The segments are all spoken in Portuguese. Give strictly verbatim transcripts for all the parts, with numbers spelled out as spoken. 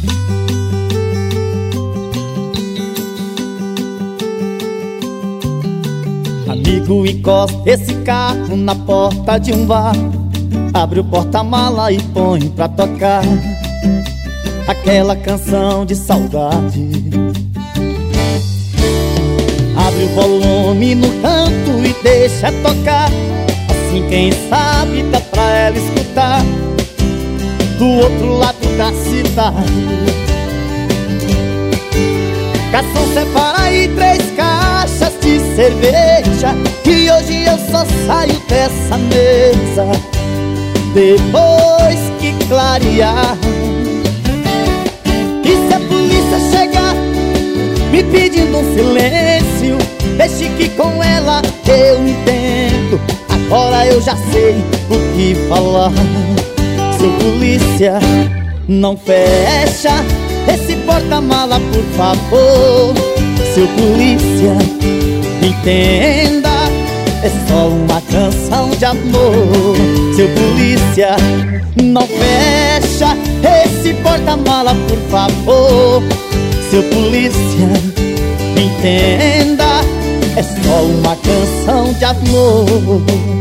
Amigo, encosta esse carro na porta de um bar, abre o porta-mala e põe pra tocar aquela canção de saudade. Abre o volume no canto e deixa tocar, assim quem sabe dá pra ela escutar do outro lado da cidade. Garçom, separa aí três caixas de cerveja, que hoje eu só saio dessa mesa depois que clarear. E se a polícia chegar me pedindo um silêncio, deixe que com ela eu entendo. Agora eu já sei o que falar. Seu polícia, não fecha esse porta-mala, por favor. Seu polícia, entenda, é só uma canção de amor. Seu polícia, não fecha esse porta-mala, por favor. Seu polícia, entenda, é só uma canção de amor.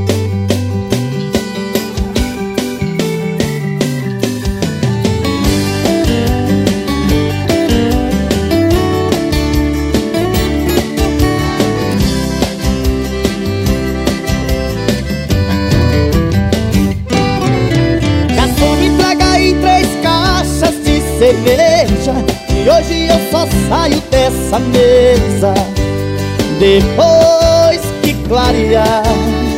Cerveja, e hoje eu só saio dessa mesa depois que clarear.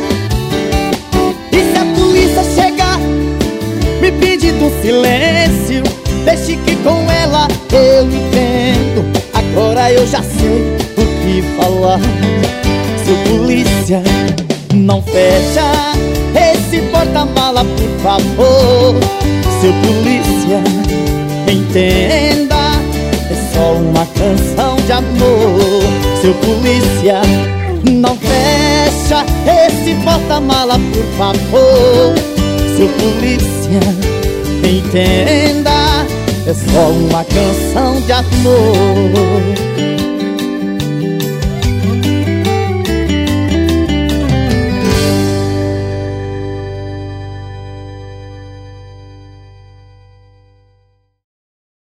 E se a polícia chegar me pedindo um silêncio, deixe que com ela eu entendo. Agora eu já sei o que falar. Seu polícia, não fecha esse porta-mala, por favor. Seu polícia, entenda, é só uma canção de amor. Seu polícia, não fecha esse porta-mala, por favor. Seu polícia, entenda, é só uma canção de amor.